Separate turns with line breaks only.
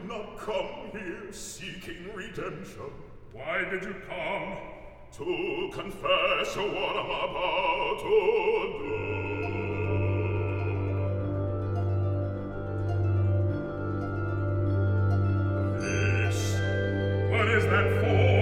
not come here seeking redemption.
Why did you come?
To confess what I'm about to do.
What is that for?